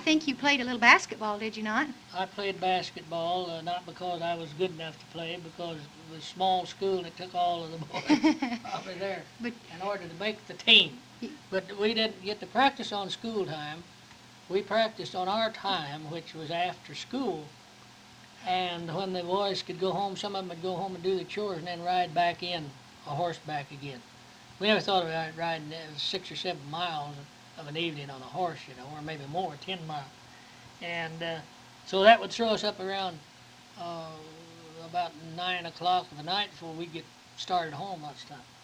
think you played a little basketball, did you not? I played basketball, not because I was good enough to play, because it was a small school and it took all of the boys over there But in order to make the team. But we didn't get to practice on school time. We practiced on our time, which was after school. And when the boys could go home, some of them would go home and do the chores and then ride back in a horseback again. We never thought about riding 6 or 7 miles of an evening on a horse, or maybe more, 10 miles. And so that would throw us up around uh, about 9 o'clock of the night before we get started home much time.